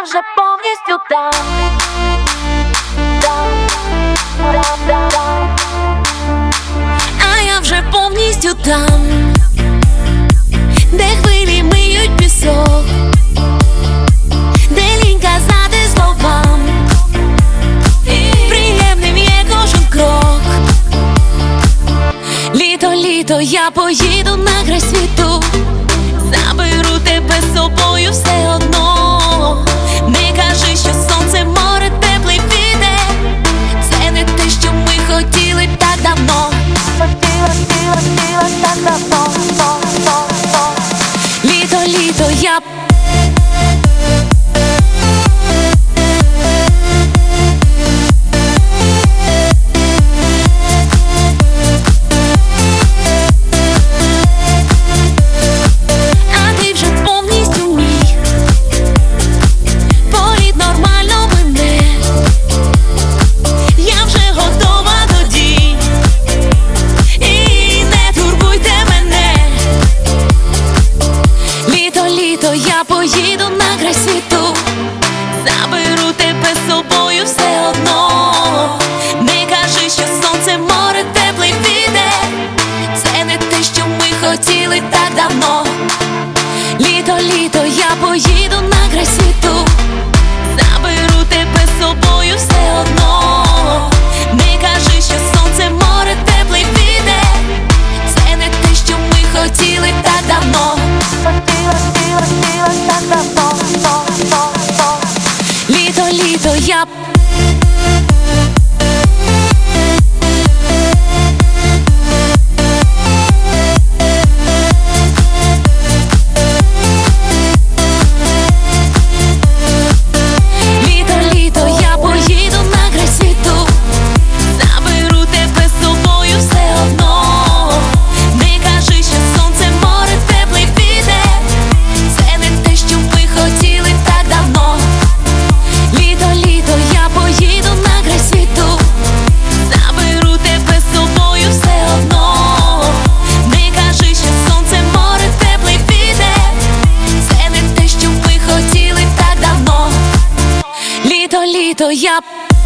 вже повністю там. А я вже повністю там, де хвилі миють пісок, де лінь казати словам, приємним є кожен крок. Літо, літо, я поїду на край світу, заберу тебе з собою все одно. Не кажи, що сонце, море, теплий вітер, це не те, що ми хотіли так давно. Хотіла так давно. Літо, літо, я я поїду на край світу, заберу тебе з собою все одно. Не кажи, що сонце, море, теплий вітер, це не те, що ми хотіли так давно. Літо, літо, я поїду на край світу, заберу тебе з собою все одно. Не кажи, що сонце, море, теплий вітер, це не те, що ми хотіли так давно. Хотіла так давно. Літо, літо, я літо, я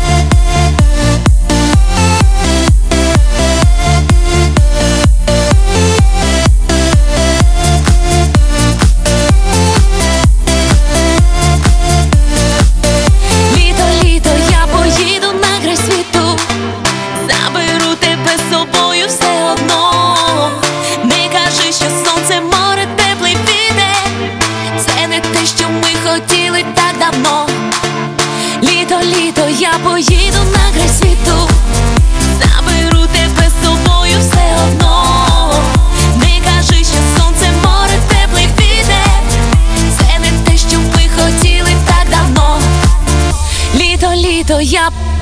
поїду на край світу, заберу тебе з собою все одно. Не кажи, що сонце, море, теплий вітер, це не те, що ми хотіли так давно. Літо, літо, я поїду на край світу, заберу тебе з собою все одно. Не кажи, що сонце, море, теплий вітер, це не те, що ми хотіли так давно. Літо, літо, я